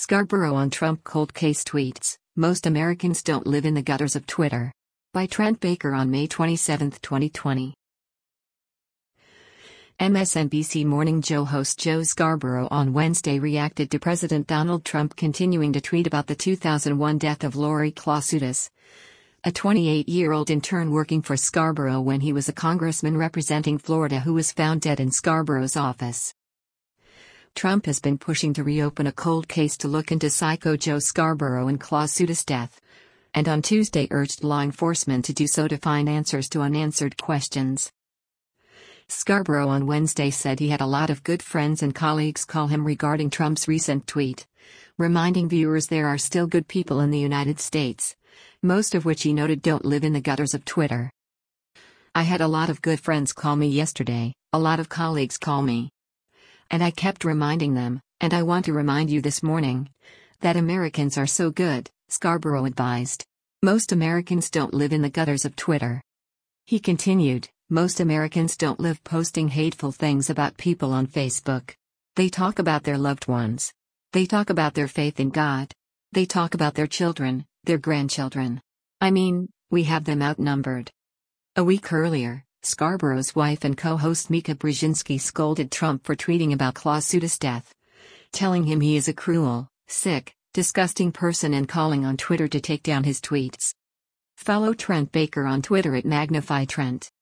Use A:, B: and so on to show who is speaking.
A: Scarborough on Trump cold case tweets, "Most Americans don't live in the gutters of Twitter." By Trent Baker on May 27, 2020. MSNBC Morning Joe host Joe Scarborough on Wednesday reacted to President Donald Trump continuing to tweet about the 2001 death of Lori Klausutis, a 28-year-old intern working for Scarborough when he was a congressman representing Florida who was found dead in Scarborough's office. Trump has been pushing to reopen a cold case to look into psycho Joe Scarborough and Klausutis' death, and on Tuesday urged law enforcement to do so to find answers to unanswered questions. Scarborough on Wednesday said he had a lot of good friends and colleagues call him regarding Trump's recent tweet, reminding viewers there are still good people in the United States, most of which he noted don't live in the gutters of Twitter. "I had a lot of good friends call me yesterday, a lot of colleagues call me. And I kept reminding them, and I want to remind you this morning, that Americans are so good," Scarborough advised. "Most Americans don't live in the gutters of Twitter." He continued, "Most Americans don't live posting hateful things about people on Facebook. They talk about their loved ones. They talk about their faith in God. They talk about their children, their grandchildren. I mean, we have them outnumbered." A week earlier, Scarborough's wife and co-host Mika Brzezinski scolded Trump for tweeting about Klausutis' death, telling him he is a cruel, sick, disgusting person and calling on Twitter to take down his tweets. Follow Trent Baker on Twitter at MagnifyTrent.